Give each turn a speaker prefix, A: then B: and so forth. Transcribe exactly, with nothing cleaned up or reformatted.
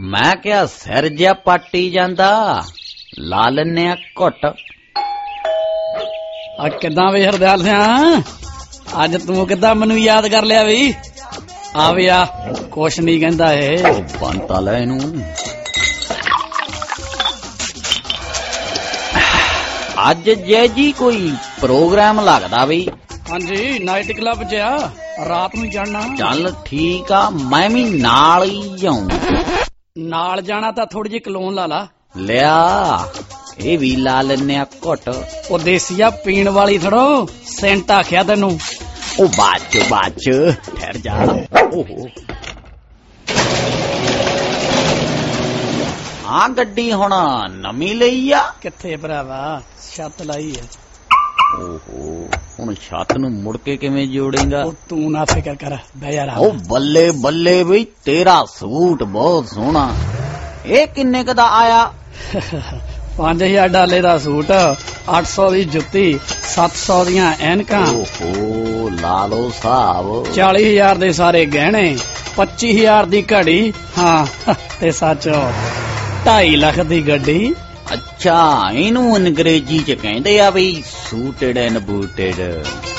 A: ਮੈਂ ਕਿਹਾ ਸਿਰ ਜਿਹਾ ਪਾਟੀ ਜਾਂਦਾ, ਲਾ ਲੈਨੇ ਆ ਘੁੱਟ।
B: ਆ ਕਿੱਦਾਂ ਵੀ ਹਰਦਿਆਲ ਸਿਆ, ਅੱਜ ਤੂੰ ਕਿੱਦਾਂ ਮੈਨੂੰ ਯਾਦ ਕਰ ਲਿਆ ਵੀ? ਆ ਵੀ ਆ, ਕੁਛ ਨੀ ਕਹਿੰਦਾ ਇਹ।
A: ਬੰਤਾ ਲੈ ਇਹਨੂੰ। ਅੱਜ ਜੈ ਜੀ ਕੋਈ ਪ੍ਰੋਗਰਾਮ ਲੱਗਦਾ ਬਈ?
B: ਹਾਂਜੀ, ਨਾਈਟ ਕਲੱਬ ਚ ਆ, ਰਾਤ ਨੂੰ ਚੜਨਾ।
A: ਚੱਲ ਠੀਕ ਆ, ਮੈਂ ਵੀ ਨਾਲ ਹੀ ਜਾਊਂ।
B: ਨਾਲ ਜਾਣਾ ਤਾਂ ਥੋੜੀ ਜਿਹੀ ਕਲੋਨ ਲਾ ਲਾ।
A: ਲਿਆ ਇਹ ਵੀ ਲਾ ਲੈਨੇ ਆ ਘੁੱਟ।
B: ਉਹ ਦੇਸੀ ਆ, ਪੀਣ ਵਾਲੀ ਥੜੋ, ਸੈਂਟ ਆਖਿਆ ਤੈਨੂੰ।
A: ਉਹ ਬਾਅਦ ਚ ਬਾਅਦ ਚ ਠਹਿਰ ਜਾ। ਓਹੋ ਆ ਗੱਡੀ ਹੁਣ ਨਵੀਂ ਲਈ ਆ?
B: ਕਿੱਥੇ ਭਰਾਵਾ, ਛੱਤ ਲਾਈ ਹੈ।
A: ਓਹੋ ਹੁਣ ਛੱਤ ਨੂੰ ਮੁੜ ਕੇ ਕਿਵੇਂ ਜੋੜੇਗਾ?
B: ਉਹ ਤੂੰ ਨਾ ਫਿਕਰ ਕਰ, ਬਹਿ ਯਾਰ।
A: ਉਹ ਬੱਲੇ ਬੱਲੇ ਬਈ, ਤੇਰਾ ਸੂਟ ਬਹੁਤ ਸੋਹਣਾ। ਇਹ ਕਿੰਨੇ ਕ ਦਾ ਆਇਆ?
B: ਪੰਜ ਹਜ਼ਾਰ ਡਾਲੇ ਦਾ ਸੂਟ, ਅੱਠ ਸੌ ਦੀ ਜੁੱਤੀ, ਸੱਤ ਸੌ ਦੀਆਂ ਐਨਕਾਂ।
A: ਓਹੋ ਲਾ ਲੋ ਹਿਸਾਬ।
B: ਚਾਲੀ ਹਜ਼ਾਰ ਦੇ ਸਾਰੇ ਗਹਿਣੇ, ਪੱਚੀ ਹਜ਼ਾਰ ਦੀ ਘੜੀ, ਹਾਂ ਤੇ ਸੱਚ ਢਾਈ ਲੱਖ ਦੀ ਗੱਡੀ।
A: ਅੱਛਾ, ਇਹਨੂੰ ਅੰਗਰੇਜ਼ੀ ਚ ਕਹਿੰਦੇ ਆ ਬਈ ਸੂਟਡ ਐਂਡ ਬੂਟਡ।